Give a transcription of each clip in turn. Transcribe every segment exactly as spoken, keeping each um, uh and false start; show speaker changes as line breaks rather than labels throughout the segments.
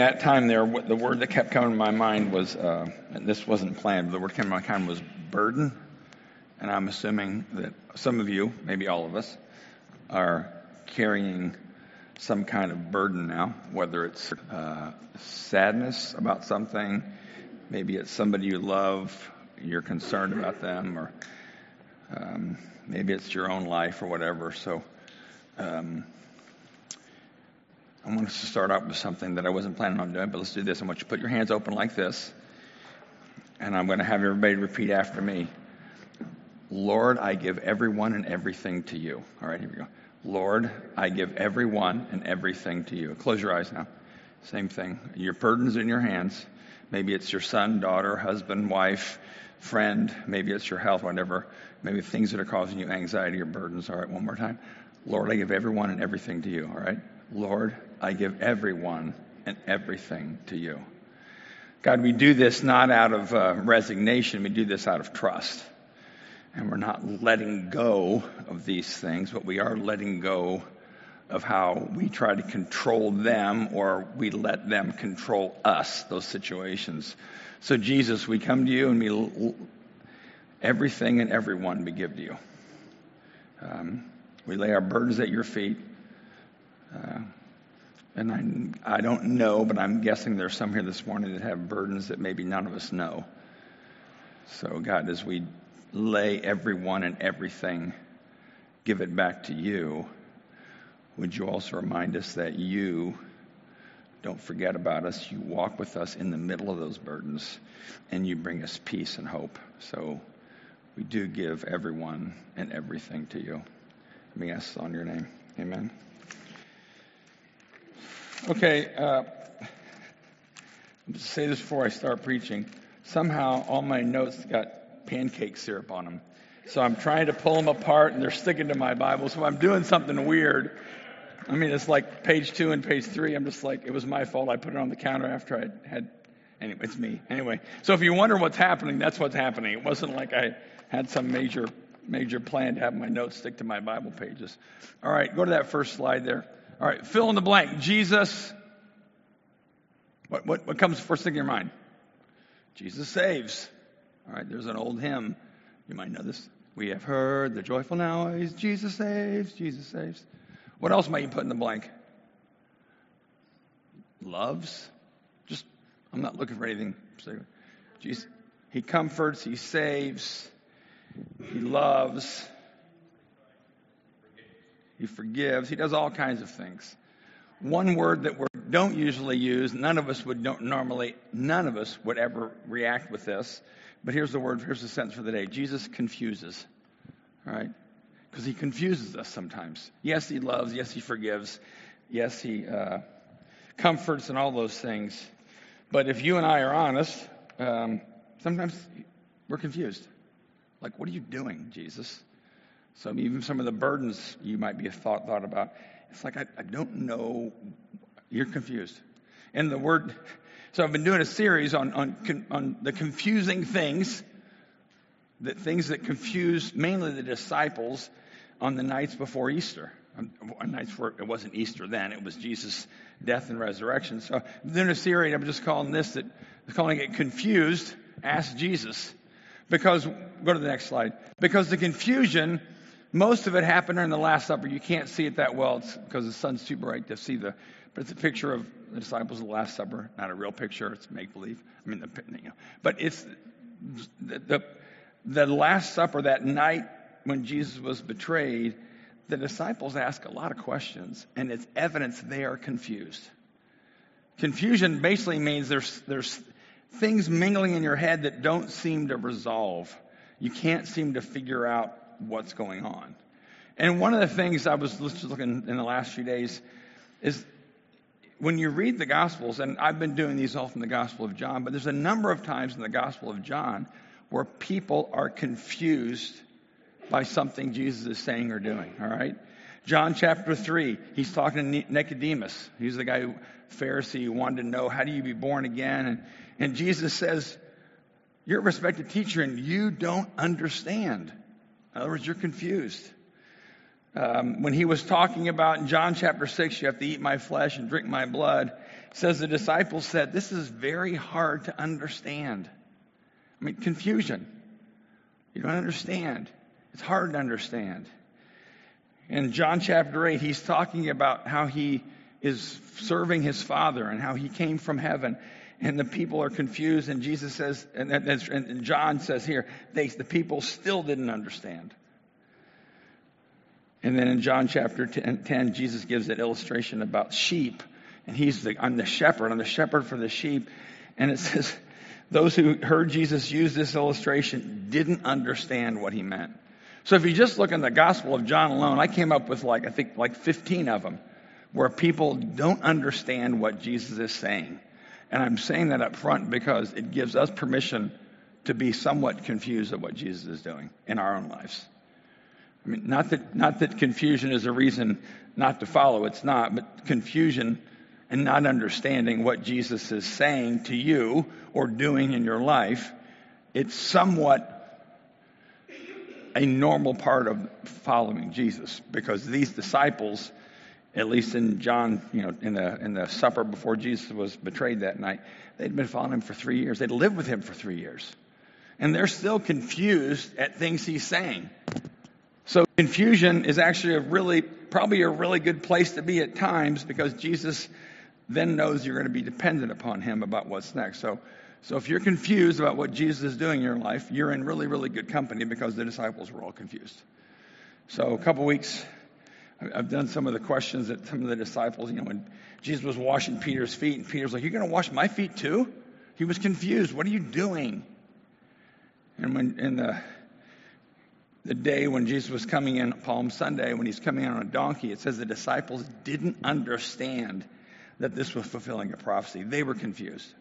That time there, the word that kept coming to my mind was, uh, and this wasn't planned, but the word that came to my mind was burden. And I'm assuming that some of you, maybe all of us, are carrying some kind of burden now, whether it's uh, sadness about something, maybe it's somebody you love, you're concerned about them, or um, maybe it's your own life or whatever. So um, I want us to start out with something that I wasn't planning on doing, but let's do this. I want you to put your hands open like this, and I'm going to have everybody repeat after me. Lord, I give everyone and everything to you. All right, here we go. Lord, I give everyone and everything to you. Close your eyes now. Same thing. Your burden's in your hands. Maybe it's your son, daughter, husband, wife, friend. Maybe it's your health, whatever. Maybe things that are causing you anxiety or burdens. All right, one more time. Lord, I give everyone and everything to you. All right. Lord, I give everyone and everything to you. God, we do this not out of uh, resignation. We do this out of trust. And we're not letting go of these things, but we are letting go of how we try to control them or we let them control us, those situations. So Jesus, we come to you and we everything and everyone we give to you. Um, we lay our burdens at your feet. Uh, and I, I don't know, but I'm guessing there's some here this morning that have burdens that maybe none of us know. So God, as we lay everyone and everything, give it back to you, would you also remind us that you don't forget about us. You walk with us in the middle of those burdens, and you bring us peace and hope. So we do give everyone and everything to you. Let me ask on your name. Amen. Okay, uh, I'll just say this before I start preaching. Somehow all my notes got pancake syrup on them. So I'm trying to pull them apart, and they're sticking to my Bible. So I'm doing something weird. I mean, it's like page two and page three. I'm just like, it was my fault. I put it on the counter after I had, anyway, it's me. Anyway, so if you wonder what's happening, that's what's happening. It wasn't like I had some major, major plan to have my notes stick to my Bible pages. All right, go to that first slide there. All right, fill in the blank. Jesus, what, what, what comes first thing in your mind? Jesus saves. All right, there's an old hymn. You might know this. We have heard the joyful noise. Jesus saves, Jesus saves. What else might you put in the blank? Loves. Just, I'm not looking for anything particular. Jesus, he comforts, he saves, he loves, he forgives. He does all kinds of things. One word that we don't usually use, none of us would don't normally, none of us would ever react with this. But here's the word, here's the sentence for the day. Jesus confuses. All right? Because he confuses us sometimes. Yes, he loves. Yes, he forgives. Yes, he uh, comforts and all those things. But if you and I are honest, um, sometimes we're confused. Like, what are you doing, Jesus? So even some of the burdens you might be thought thought about, it's like, I, I don't know. You're confused. And the word, so I've been doing a series on, on, on the confusing things, the things that confused mainly the disciples on the nights before Easter. On nights before, it wasn't Easter then, it was Jesus' death and resurrection. So I'm doing a series, I'm just calling this, that, calling it Confused, Ask Jesus. Because, go to the next slide. Because the confusion, most of it happened during the Last Supper. You can't see it that well it's because the sun's too bright to see the, but it's a picture of the disciples of the Last Supper, not a real picture. It's make-believe. I mean, the, you know, but it's the, the the Last Supper that night when Jesus was betrayed. The disciples ask a lot of questions, and it's evidence they are confused. Confusion basically means there's there's things mingling in your head that don't seem to resolve. You can't seem to figure out what's going on. And one of the things I was looking in the last few days is when you read the Gospels, and I've been doing these all from the Gospel of John, but there's a number of times in the Gospel of John where people are confused by something Jesus is saying or doing, all right? John chapter three, he's talking to Nicodemus. He's the guy, who, Pharisee, who wanted to know, how do you be born again? And, and Jesus says, you're a respected teacher and you don't understand. In other words, you're confused. Um, when he was talking about in John chapter six, you have to eat my flesh and drink my blood, It says the disciples said, this is very hard to understand. I mean, confusion. You don't understand. It's hard to understand. In John chapter eight, he's talking about how he is serving his Father and how he came from heaven. And the people are confused. And Jesus says, and, and John says here, they, the people still didn't understand. And then in John chapter ten, Jesus gives an illustration about sheep. And he's the, I'm the shepherd. I'm the shepherd for the sheep. And it says, those who heard Jesus use this illustration didn't understand what he meant. So if you just look in the Gospel of John alone, I came up with like, I think like fifteen of them, where people don't understand what Jesus is saying. And I'm saying that up front because it gives us permission to be somewhat confused at what Jesus is doing in our own lives. I mean, not that, not that confusion is a reason not to follow. It's not, but confusion and not understanding what Jesus is saying to you or doing in your life, it's somewhat a normal part of following Jesus, because these disciples, at least in John, you know, in the in the supper before Jesus was betrayed that night, they'd been following him for three years. They'd lived with him for three years. And they're still confused at things he's saying. So confusion is actually a really, probably a really good place to be at times, because Jesus then knows you're going to be dependent upon him about what's next. So So if you're confused about what Jesus is doing in your life, you're in really, really good company, because the disciples were all confused. So a couple weeks, I've done some of the questions that some of the disciples, you know, when Jesus was washing Peter's feet, and Peter's like, you're going to wash my feet too? He was confused. What are you doing? And when in the the day when Jesus was coming in, Palm Sunday, when he's coming in on a donkey, it says the disciples didn't understand that this was fulfilling a prophecy. They were confused.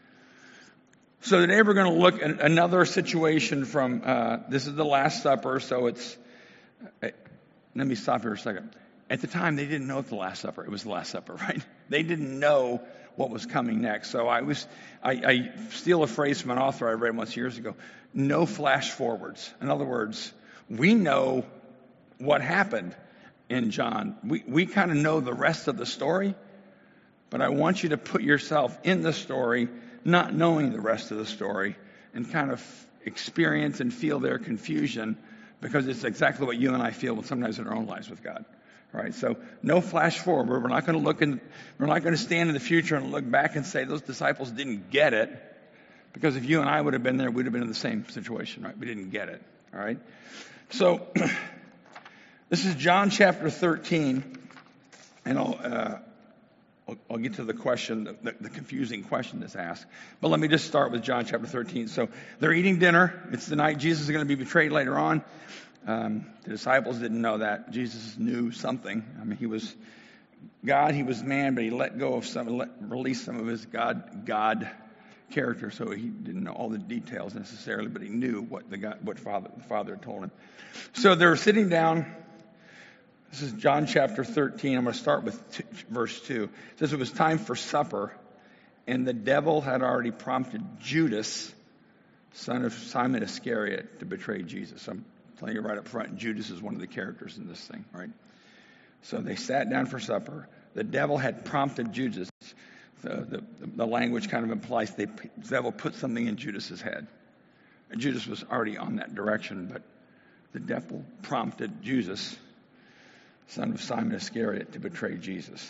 So today we're going to look at another situation from, uh, this is the Last Supper, so it's, uh, let me stop here a second. At the time, they didn't know it's the Last Supper. It was the Last Supper, right? They didn't know what was coming next. So I was, I, I steal a phrase from an author I read once years ago, no flash forwards. In other words, we know what happened in John. We, we kind of know the rest of the story, but I want you to put yourself in the story, not knowing the rest of the story, and kind of experience and feel their confusion, because it's exactly what you and I feel sometimes in our own lives with God. All right, so no flash forward. We're not going to look in, we're not going to stand in the future and look back and say those disciples didn't get it, because if you and I would have been there, we'd have been in the same situation, right? We didn't get it. All right, so this is John chapter thirteen, and I'll. Uh, I'll get to the question, the, the confusing question that's asked. But let me just start with John chapter thirteen. So they're eating dinner. It's the night Jesus is going to be betrayed later on. Um, the disciples didn't know that. Jesus knew something. I mean, he was God, he was man, but he let go of some, let, released some of his God, God character. So he didn't know all the details necessarily, but he knew what the God, what Father, the Father had told him. So they're sitting down. This is John chapter thirteen. I'm going to start with t- verse two. It says, it was time for supper, and the devil had already prompted Judas, son of Simon Iscariot, to betray Jesus. I'm telling you right up front, Judas is one of the characters in this thing, right? So they sat down for supper. The devil had prompted Judas. The, the, the language kind of implies they, the devil put something in Judas's head. And Judas was already on that direction, but the devil prompted Judas, son of Simon Iscariot, to betray Jesus.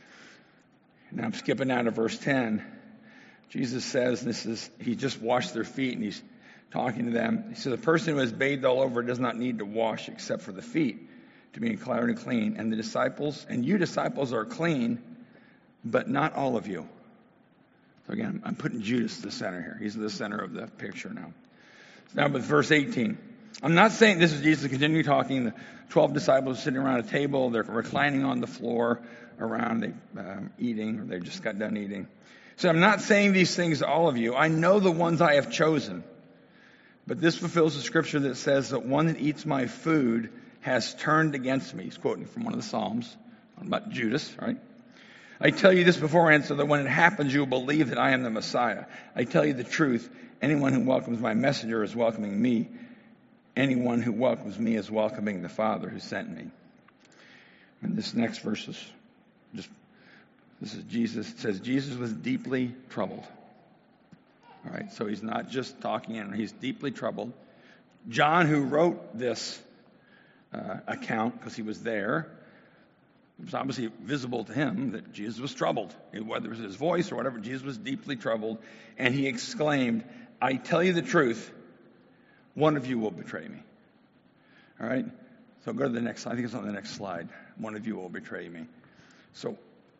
Now I'm skipping down to verse ten. Jesus says, this is, he just washed their feet, and he's talking to them. He says, a person who has bathed all over does not need to wash except for the feet, to be declared and clean. And the disciples, and you disciples are clean, but not all of you. So again, I'm putting Judas to the center here. He's the center of the picture now. Now with verse eighteen. I'm not saying, this is Jesus continuing talking. The twelve disciples are sitting around a table. They're reclining on the floor around, they um, eating, or they just got done eating. So I'm not saying these things to all of you. I know the ones I have chosen. But this fulfills the scripture that says that one that eats my food has turned against me. He's quoting from one of the Psalms about Judas, right? I tell you this beforehand so that when it happens, you will believe that I am the Messiah. I tell you the truth. Anyone who welcomes my messenger is welcoming me. Anyone who welcomes me is welcoming the Father who sent me. And this next verse is just This is Jesus. It says Jesus was deeply troubled. All right, so he's not just talking, and he's deeply troubled. John, who wrote this uh, account, because he was there, it was obviously visible to him that Jesus was troubled. Whether it was his voice or whatever, Jesus was deeply troubled. And he exclaimed, I tell you the truth, one of you will betray me. All right? So go to the next slide. I think it's on the next slide. One of you will betray me. So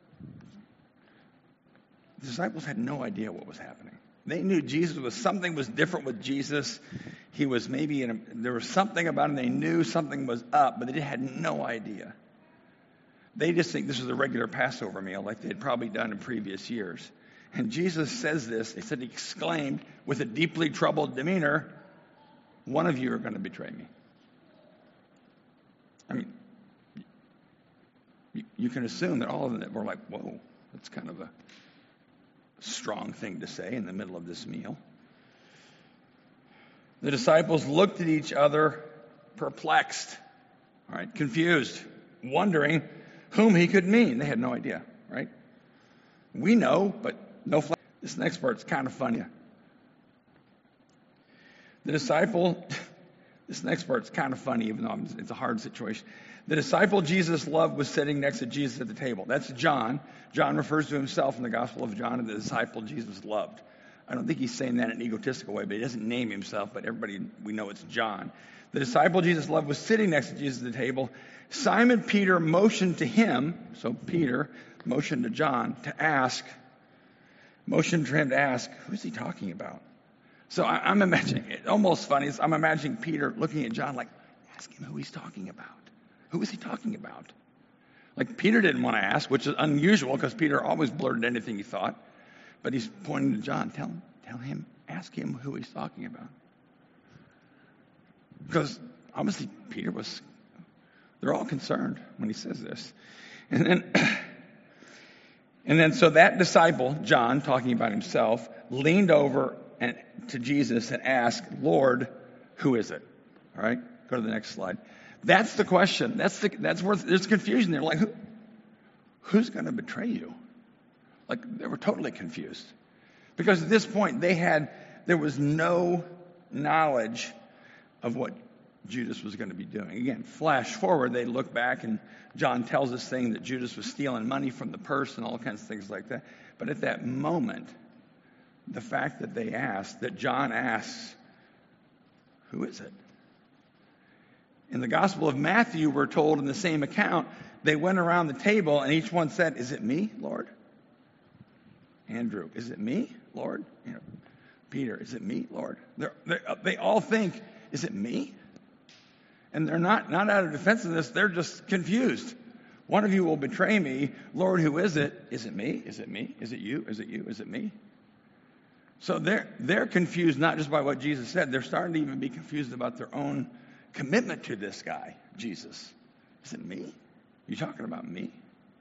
the disciples had no idea what was happening. They knew Jesus was, something was different with Jesus. He was maybe, in a, there was something about him. They knew something was up, but they had no idea. They just think this was a regular Passover meal like they had probably done in previous years. And Jesus says this. They said, he exclaimed with a deeply troubled demeanor, one of you are going to betray me. I mean, you, you can assume that all of them were like, whoa, that's kind of a strong thing to say in the middle of this meal. The disciples looked at each other perplexed, all right, confused, wondering whom he could mean. They had no idea, right? We know, but no flash. This next part's kind of funny. The disciple, this next part's kind of funny, even though it's a hard situation. The disciple Jesus loved was sitting next to Jesus at the table. That's John. John refers to himself in the Gospel of John as the disciple Jesus loved. I don't think he's saying that in an egotistical way, but he doesn't name himself, but everybody, we know it's John. The disciple Jesus loved was sitting next to Jesus at the table. Simon Peter motioned to him, so Peter motioned to John to ask, motioned for him to ask, who's he talking about? So I, I'm imagining, it almost funny, I'm imagining Peter looking at John like, ask him who he's talking about. Who is he talking about? Like Peter didn't want to ask, which is unusual because Peter always blurted anything he thought. But he's pointing to John. Tell him, tell him, ask him who he's talking about. Because obviously Peter was, they're all concerned when he says this. And then, and then so that disciple, John, talking about himself, leaned over and to Jesus and asked, Lord, who is it? All right, go to the next slide. That's the question. That's the, that's where there's confusion. They're like, who, who's going to betray you? Like, they were totally confused. Because at this point, they had, there was no knowledge of what Judas was going to be doing. Again, flash forward, they look back, and John tells us thing that Judas was stealing money from the purse and all kinds of things like that. But at that moment, the fact that they asked, that John asks, who is it? In the Gospel of Matthew, we're told in the same account, they went around the table and each one said, is it me, Lord? Andrew, is it me, Lord? You know, Peter, is it me, Lord? They're, they're, they all think, is it me? And they're not, not out of defensiveness, they're just confused. One of you will betray me. Lord, who is it? Is it me? Is it me? Is it you? Is it you? Is it me? So they're, they're confused not just by what Jesus said, they're starting to even be confused about their own commitment to this guy, Jesus. Is it me? You talking about me?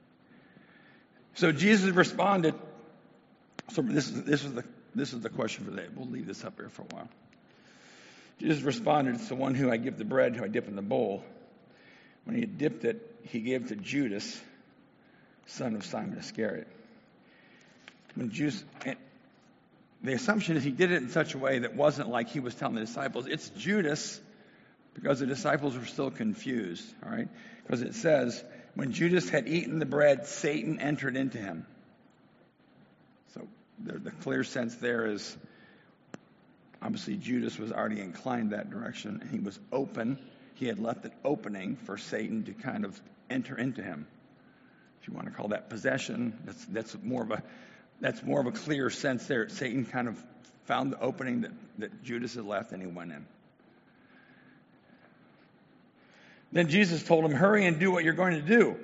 So Jesus responded. So this is this is the this is the question for today. We'll leave this up here for a while. Jesus responded, it's the one who I give the bread, who I dip in the bowl. When he had dipped it, he gave to Judas, son of Simon Iscariot. When Judas, the assumption is he did it in such a way that wasn't like he was telling the disciples. It's Judas, because the disciples were still confused, all right? Because it says, when Judas had eaten the bread, Satan entered into him. So the, the clear sense there is, obviously Judas was already inclined that direction, and he was open. He had left an opening for Satan to kind of enter into him. If you want to call that possession, that's that's more of a that's more of a clear sense there. Satan kind of found the opening that, that Judas had left, and he went in. Then Jesus told him, hurry and do what you're going to do.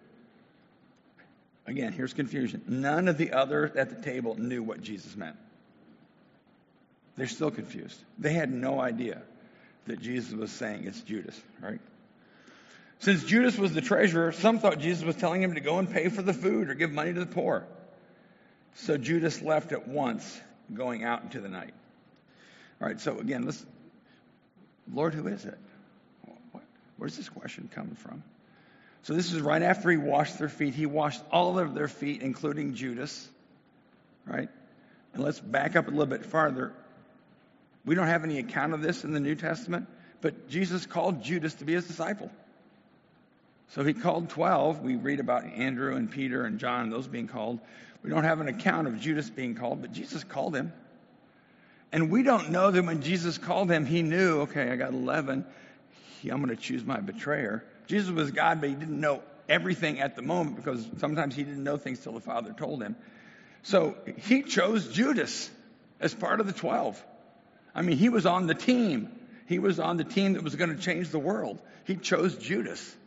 Again, here's confusion. None of the others at the table knew what Jesus meant. They're still confused. They had no idea that Jesus was saying it's Judas, right? Since Judas was the treasurer, some thought Jesus was telling him to go and pay for the food or give money to the poor. So Judas left at once, going out into the night. All right, so again, let's, Lord, who is it? Where's this question coming from? So this is right after he washed their feet. He washed all of their feet, including Judas, right? And let's back up a little bit farther. We don't have any account of this in the New Testament, but Jesus called Judas to be his disciple. So he called twelve. We read about Andrew and Peter and John, those being called. We don't have an account of Judas being called, but Jesus called him. And we don't know that when Jesus called him, he knew, okay, I got eleven. I'm going to choose my betrayer. Jesus was God, but he didn't know everything at the moment because sometimes he didn't know things till the Father told him. So he chose Judas as part of the twelve. I mean, he was on the team. He was on the team that was going to change the world. He chose Judas.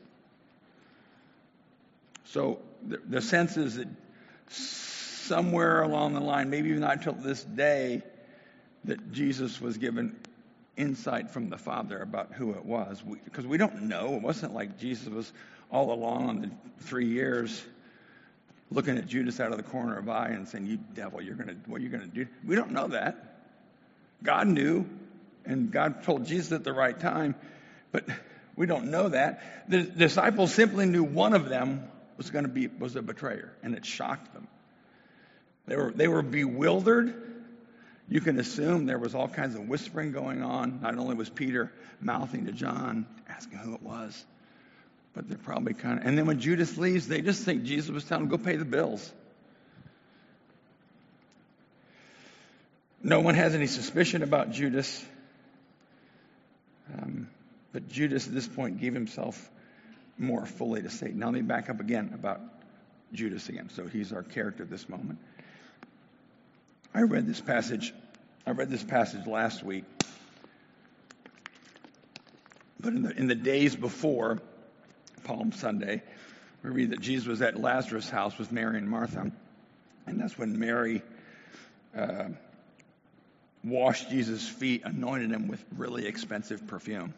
So the, the sense is that somewhere along the line, maybe even not till this day, that Jesus was given insight from the Father about who it was. We, because we don't know. It wasn't like Jesus was all along on the three years looking at Judas out of the corner of eye and saying, "You devil, you're gonna, what are you going to do?" We don't know that. God knew, and God told Jesus at the right time, but we don't know that. The disciples simply knew one of them was going to be was a betrayer, and it shocked them. They were they were bewildered. You can assume there was all kinds of whispering going on. Not only was Peter mouthing to John, asking who it was, but they're probably kind of... And then when Judas leaves, they just think Jesus was telling them, go pay the bills. No one has any suspicion about Judas. Um, but Judas at this point gave himself more fully to Satan. Now let me back up again about Judas again. So he's our character at this moment. I read this passage. I read this passage last week. But in the, in the days before Palm Sunday, we read that Jesus was at Lazarus' house with Mary and Martha. And that's when Mary uh, washed Jesus' feet, anointed him with really expensive perfume.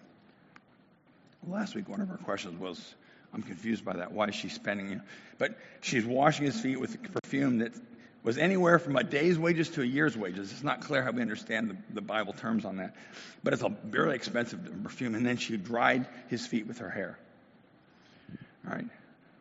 Last week, one of our questions was, I'm confused by that. Why is she spending it? But she's washing his feet with perfume that was anywhere from a day's wages to a year's wages. It's not clear how we understand the, the Bible terms on that. But it's a very expensive perfume. And then she dried his feet with her hair. All right.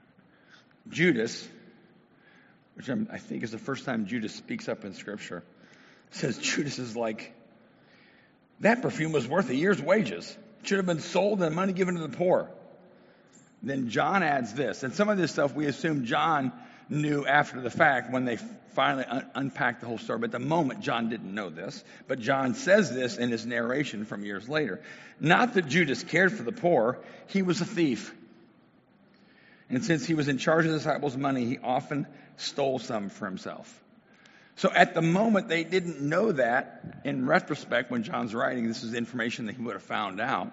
Judas, which I'm, I think is the first time Judas speaks up in Scripture, says Judas is like, that perfume was worth a year's wages. It should have been sold and money given to the poor. Then John adds this. And some of this stuff we assume John knew after the fact when they finally un- unpacked the whole story. But at the moment, John didn't know this. But John says this in his narration from years later. Not that Judas cared for the poor. He was a thief. And since he was in charge of the disciples' money, he often stole some for himself. So at the moment, they didn't know that. In retrospect, when John's writing, this is information that he would have found out.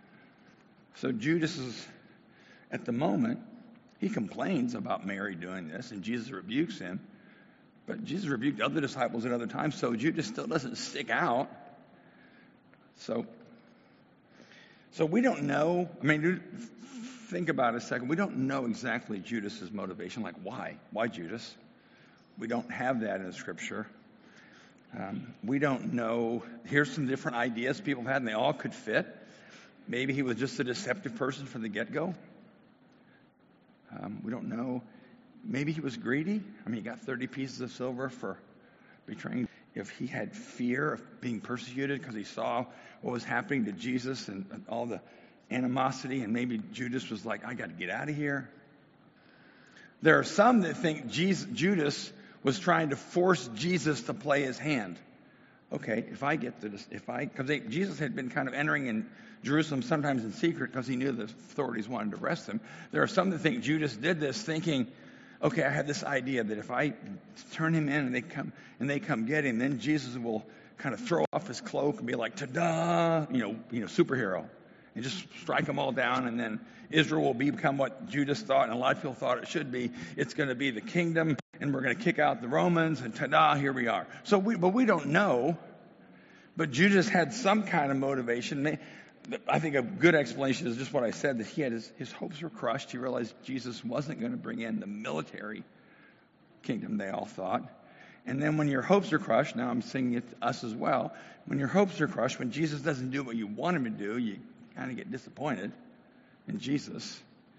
So Judas is, at the moment, he complains about Mary doing this, and Jesus rebukes him. But Jesus rebuked other disciples at other times, so Judas still doesn't stick out. So, so we don't know. I mean, think about it a second. We don't know exactly Judas's motivation. Like, why? Why Judas? We don't have that in the Scripture. Um, we don't know. Here's some different ideas people have had, and they all could fit. Maybe he was just a deceptive person from the get-go. Um, we don't know. Maybe he was greedy. I mean, he got thirty pieces of silver for betraying. If he had fear of being persecuted because he saw what was happening to Jesus and, and all the animosity, and maybe Judas was like, I got to get out of here. There are some that think Jesus, Judas was trying to force Jesus to play his hand. Okay, if I get this, if I, because Jesus had been kind of entering in Jerusalem sometimes in secret because he knew the authorities wanted to arrest him. There are some that think Judas did this thinking, okay, I have this idea that if I turn him in and they come and they come get him, then Jesus will kind of throw off his cloak and be like, ta-da, you know, you know, superhero, and just strike them all down, and then Israel will become what Judas thought and a lot of people thought it should be. It's going to be the kingdom, and we're going to kick out the Romans, and ta-da, here we are. So, we, but we don't know. But Judas had some kind of motivation. I think a good explanation is just what I said, that he had his, his hopes were crushed. He realized Jesus wasn't going to bring in the military kingdom, they all thought. And then when your hopes are crushed, now I'm saying it to us as well, when your hopes are crushed, when Jesus doesn't do what you want him to do, you kind of get disappointed in Jesus.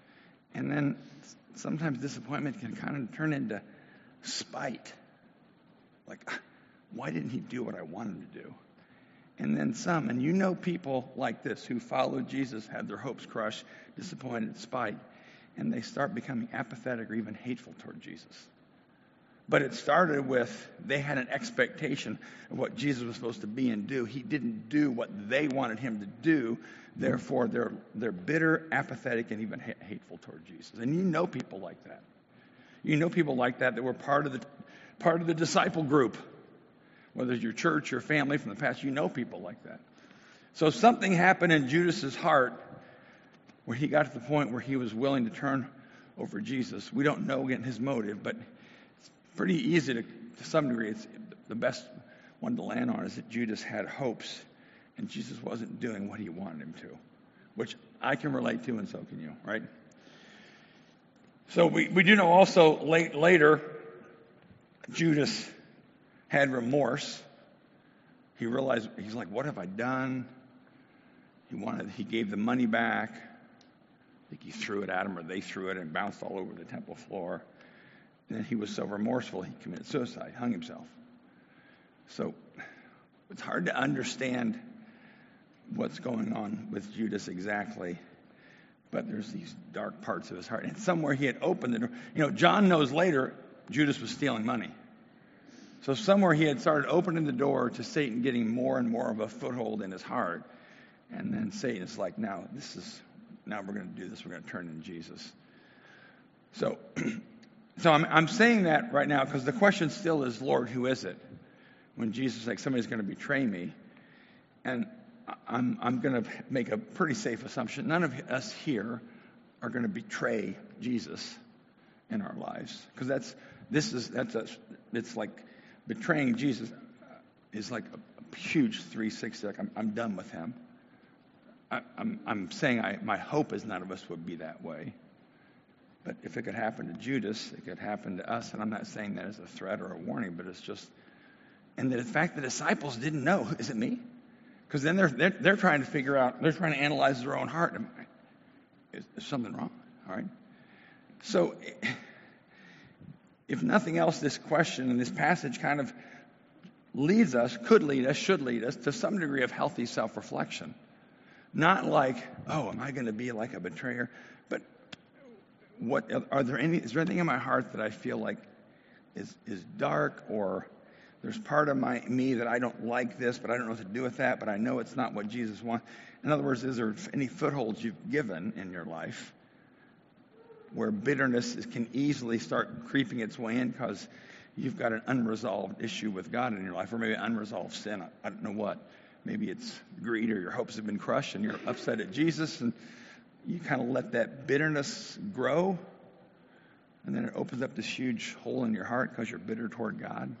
And then sometimes disappointment can kind of turn into spite. Like, why didn't he do what I wanted him to do? And then some, and you know people like this who followed Jesus, had their hopes crushed, disappointed, spite, and they start becoming apathetic or even hateful toward Jesus. But it started with they had an expectation of what Jesus was supposed to be and do. He didn't do what they wanted him to do. Therefore, they're they're bitter, apathetic, and even ha- hateful toward Jesus. And you know people like that. You know people like that that were part of the part of the disciple group. Whether it's your church, your family from the past, you know people like that. So something happened in Judas's heart where he got to the point where he was willing to turn over Jesus. We don't know again his motive, but it's pretty easy to, to some degree. It's the best one to land on is that Judas had hopes, and Jesus wasn't doing what he wanted him to, which I can relate to, and so can you, right? So we, we do know also late later, Judas had remorse. He realized, he's like, what have I done? He wanted, he gave the money back. I think he threw it at him, or they threw it and bounced all over the temple floor. And then he was so remorseful, he committed suicide, hung himself. So it's hard to understand what's going on with Judas exactly. But there's these dark parts of his heart. And somewhere he had opened the door. You know, John knows later Judas was stealing money. So somewhere he had started opening the door to Satan getting more and more of a foothold in his heart. And then Satan is like, now this is, now we're going to do this. We're going to turn in Jesus. So, so I'm, I'm saying that right now because the question still is, Lord, who is it? When Jesus is like, somebody's going to betray me. And I'm, I'm going to make a pretty safe assumption. None of us here are going to betray Jesus in our lives. Because that's, this is, that's a, it's like, betraying Jesus is like a huge three sixty. Like I'm, I'm done with him. I, I'm, I'm saying I, my hope is none of us would be that way. But if it could happen to Judas, it could happen to us. And I'm not saying that as a threat or a warning, but it's just, and the fact the disciples didn't know, is it me? Because then they're, they're they're trying to figure out, they're trying to analyze their own heart. Is, is something wrong? All right. So, if nothing else, this question and this passage kind of leads us, could lead us, should lead us to some degree of healthy self-reflection. Not like, oh, am I going to be like a betrayer? But what are there any? Is there anything in my heart that I feel like is is dark, or there's part of my me that I don't like this, but I don't know what to do with that, but I know it's not what Jesus wants. In other words, is there any footholds you've given in your life where bitterness can easily start creeping its way in because you've got an unresolved issue with God in your life, or maybe unresolved sin? I don't know what. Maybe it's greed, or your hopes have been crushed and you're upset at Jesus, and you kind of let that bitterness grow, and then it opens up this huge hole in your heart because you're bitter toward God.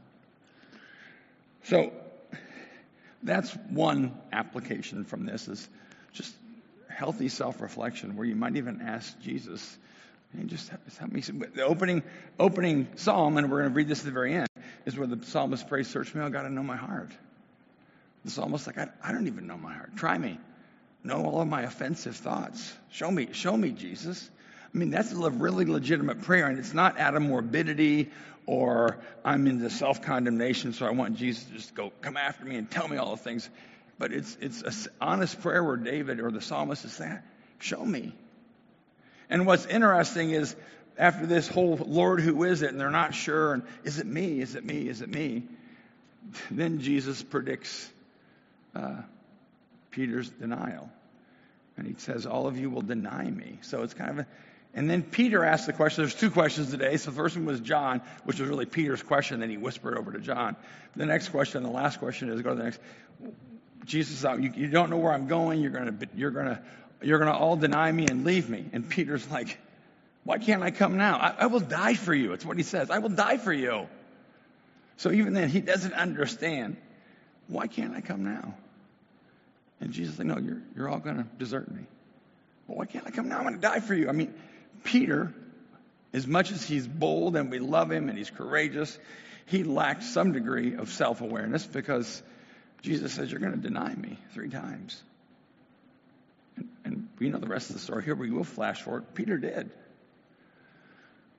So that's one application from this, is just healthy self-reflection, where you might even ask Jesus, and just help me. The opening opening psalm, and we're going to read this at the very end, is where the psalmist prays, search me, oh God, I know my heart. The psalmist's like, I, I don't even know my heart. Try me. Know all of my offensive thoughts. Show me, show me, Jesus. I mean, that's a really legitimate prayer, and it's not out of morbidity or I'm into self-condemnation, so I want Jesus to just go, come after me and tell me all the things. But it's it's an honest prayer where David or the psalmist is saying, show me. And what's interesting is, after this whole Lord, who is it? And they're not sure. And is it me? Is it me? Is it me? Then Jesus predicts uh, Peter's denial. And he says, all of you will deny me. So it's kind of a, and then Peter asked the question. There's two questions today. So the first one was John, which was really Peter's question. Then he whispered over to John. The next question, the last question is, go to the next. Jesus, you, you don't know where I'm going. You're going to, you're going to, You're going to all deny me and leave me. And Peter's like, why can't I come now? I, I will die for you. It's what he says. I will die for you. So even then, he doesn't understand. Why can't I come now? And Jesus is like, no, you're, you're all going to desert me. Well, why can't I come now? I'm going to die for you. I mean, Peter, as much as he's bold and we love him and he's courageous, he lacks some degree of self-awareness, because Jesus says, you're going to deny me three times. And we know the rest of the story. Here we will flash forward. Peter did.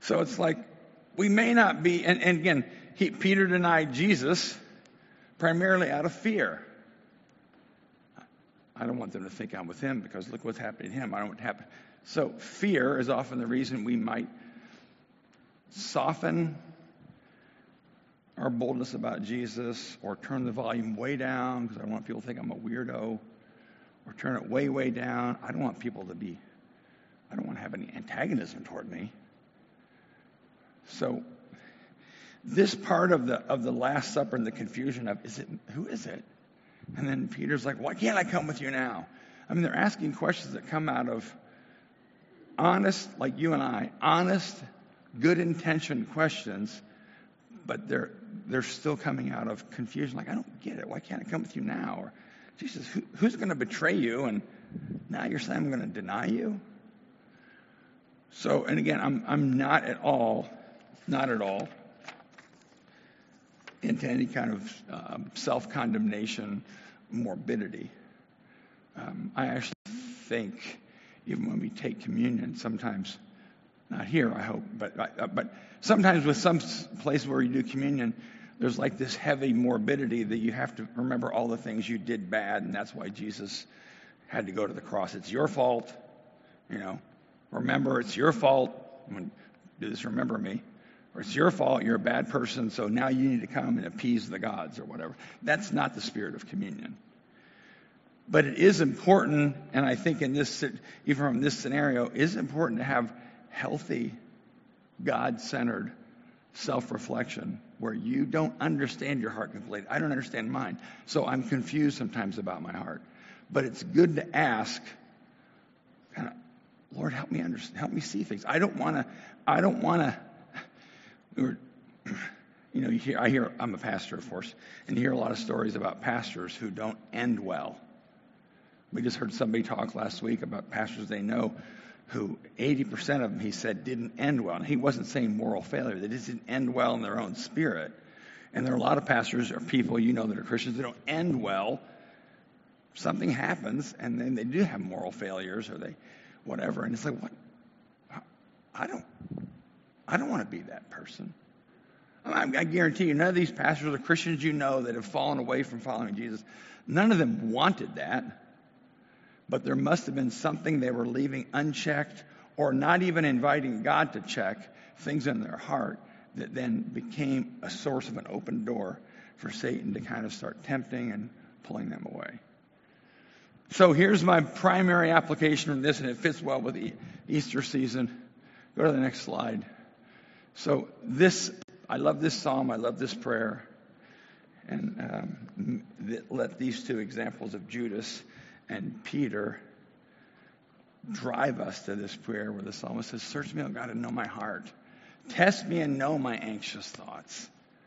So it's like we may not be, and, and again, he, Peter denied Jesus primarily out of fear. I don't want them to think I'm with him because look what's happening to him. I don't want to happen. So fear is often the reason we might soften our boldness about Jesus, or turn the volume way down because I don't want people to think I'm a weirdo, or turn it way, way down. I don't want people to be, I don't want to have any antagonism toward me. So this part of the of the Last Supper and the confusion of, is it, who is it? And then Peter's like, why can't I come with you now? I mean, they're asking questions that come out of honest, like you and I, honest, good intentioned questions, but they're they're still coming out of confusion. Like, I don't get it. Why can't I come with you now? Or, Jesus, who, who's going to betray you? And now you're saying I'm going to deny you? So, and again, I'm I'm not at all, not at all into any kind of um, self-condemnation, morbidity. Um, I actually think, even when we take communion, sometimes, not here, I hope, but uh, but sometimes with some place where you do communion, there's like this heavy morbidity that you have to remember all the things you did bad, and that's why Jesus had to go to the cross. It's your fault, you know. Remember, it's your fault. I'm going to do this, remember me. Or it's your fault, you're a bad person, so now you need to come and appease the gods or whatever. That's not the spirit of communion. But it is important, and I think in this, even from this scenario, it is important to have healthy, God-centered self-reflection where you don't understand your heart completely. I don't understand mine, so I'm confused sometimes about my heart. But it's good to ask, kind of, Lord, help me understand, help me see things. I don't want to, I don't want to, we were, you know, you hear, I hear, I'm a pastor, of course, and you hear a lot of stories about pastors who don't end well. We just heard somebody talk last week about pastors they know who eighty percent of them, he said, didn't end well. And he wasn't saying moral failure. They just didn't end well in their own spirit. And there are a lot of pastors or people you know that are Christians that don't end well. Something happens, and then they do have moral failures or they whatever. And it's like, what? I don't, I don't want to be that person. I, I guarantee you, none of these pastors or Christians you know that have fallen away from following Jesus, none of them wanted that. But there must have been something they were leaving unchecked or not even inviting God to check, things in their heart that then became a source of an open door for Satan to kind of start tempting and pulling them away. So here's my primary application from this, and it fits well with the Easter season. Go to the next slide. So this, I love this psalm, I love this prayer. And um, th- let these two examples of Judas and Peter drive us to this prayer where the psalmist says, search me, O God, and know my heart. Test me and know my anxious thoughts.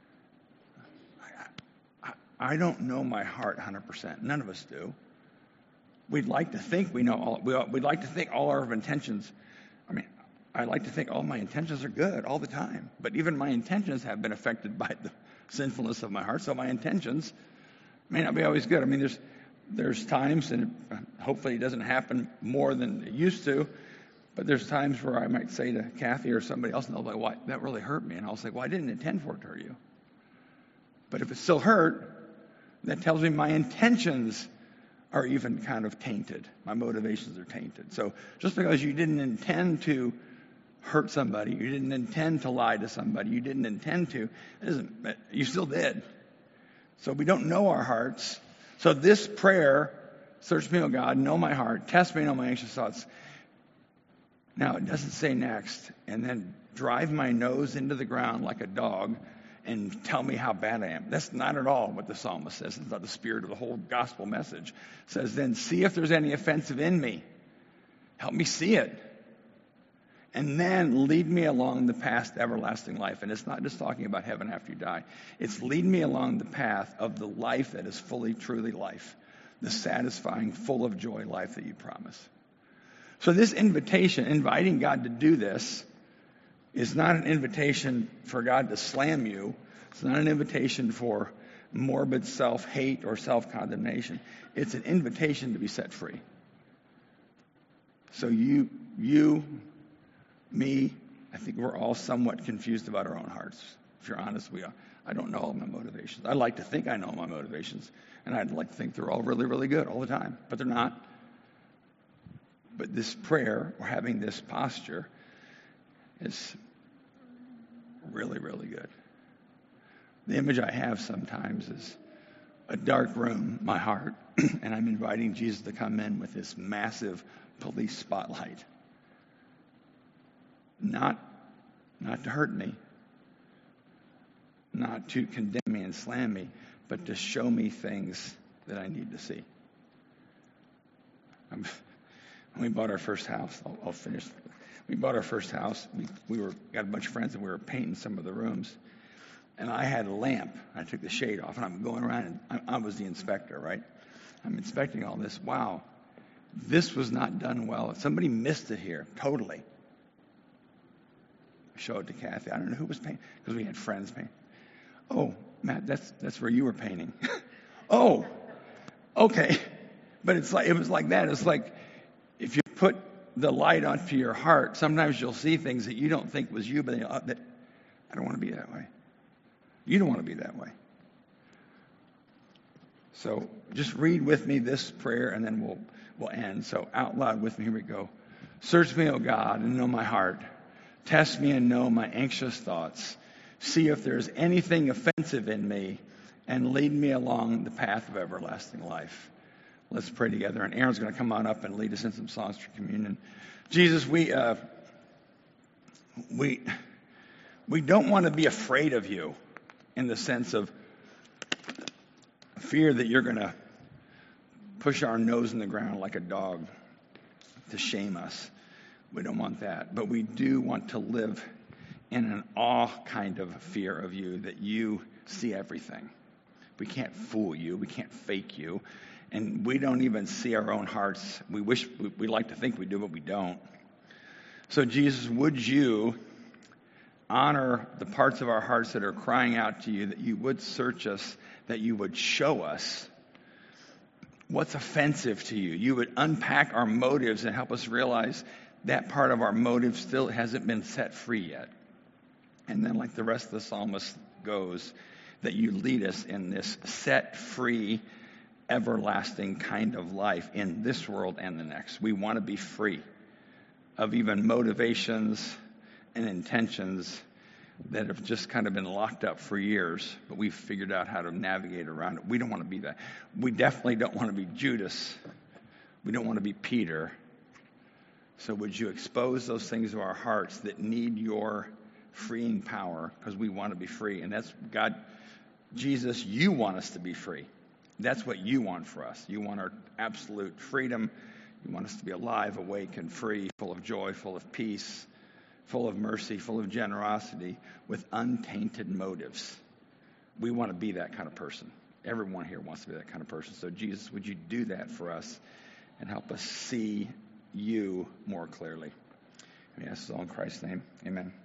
I, I, I don't know my heart one hundred percent. None of us do. We'd like to think we know all, we, we'd like to think all our intentions. I mean, I like to think all my intentions are good all the time. But even my intentions have been affected by the sinfulness of my heart. So my intentions may not be always good. I mean, there's There's times, and hopefully it doesn't happen more than it used to, but there's times where I might say to Kathy or somebody else, and they'll be like, well, that really hurt me. And I'll say, well, I didn't intend for it to hurt you. But if it still hurt, that tells me my intentions are even kind of tainted. My motivations are tainted. So just because you didn't intend to hurt somebody, you didn't intend to lie to somebody, you didn't intend to, it isn't, you still did. So we don't know our hearts. So this prayer, search me, O God, know my heart, test me, know my anxious thoughts. Now, it doesn't say next, and then drive my nose into the ground like a dog and tell me how bad I am. That's not at all what the psalmist says. It's not the spirit of the whole gospel message. It says, then see if there's any offensive in me. Help me see it. And then lead me along the path to everlasting life. And it's not just talking about heaven after you die. It's lead me along the path of the life that is fully, truly life. The satisfying, full of joy life that you promise. So this invitation, inviting God to do this, is not an invitation for God to slam you. It's not an invitation for morbid self-hate or self-condemnation. It's an invitation to be set free. So you, you, me, I think we're all somewhat confused about our own hearts. If you're honest, we are. I don't know all my motivations. I like to think I know my motivations, and I'd like to think they're all really, really good all the time, but they're not. But this prayer, or having this posture, is really, really good. The image I have sometimes is a dark room, my heart, and I'm inviting Jesus to come in with this massive police spotlight. Not, not to hurt me, not to condemn me and slam me, but to show me things that I need to see. I'm, when we bought our first house, I'll, I'll finish. We bought our first house. We, we were got a bunch of friends, and we were painting some of the rooms. And I had a lamp. I took the shade off, and I'm going around, and I, I was the inspector, right? I'm inspecting all this. Wow, this was not done well. Somebody missed it here, totally. I show it to Kathy. I don't know who was painting, because we had friends painting. Oh, Matt, that's that's where you were painting. Oh, okay. But it's like it was like that. It's like if you put the light onto your heart, sometimes you'll see things that you don't think was you, but then you'll, oh, that, I don't want to be that way. You don't want to be that way. So just read with me this prayer, and then we'll we'll end. So out loud with me, here we go. Search me, O God, and know my heart. Test me and know my anxious thoughts. See if there's anything offensive in me, and lead me along the path of everlasting life. Let's pray together. And Aaron's going to come on up and lead us in some songs for communion. Jesus, we uh, we we don't want to be afraid of you in the sense of fear that you're going to push our nose in the ground like a dog to shame us. We don't want that. But we do want to live in an awe kind of fear of you, that you see everything. We can't fool you. We can't fake you. And we don't even see our own hearts. We wish we, we like to think we do, but we don't. So Jesus, would you honor the parts of our hearts that are crying out to you, that you would search us, that you would show us what's offensive to you. You would unpack our motives and help us realize that part of our motive still hasn't been set free yet. And then like the rest of the psalmist goes, that you lead us in this set free, everlasting kind of life in this world and the next. We want to be free of even motivations and intentions that have just kind of been locked up for years, but we've figured out how to navigate around it. We don't want to be that. We definitely don't want to be Judas. We don't want to be Peter. So would you expose those things of our hearts that need your freeing power, because we want to be free. And that's, God, Jesus, you want us to be free. That's what you want for us. You want our absolute freedom. You want us to be alive, awake, and free, full of joy, full of peace, full of mercy, full of generosity, with untainted motives. We want to be that kind of person. Everyone here wants to be that kind of person. So Jesus, would you do that for us and help us see you more clearly? We ask this all in Christ's name. Amen.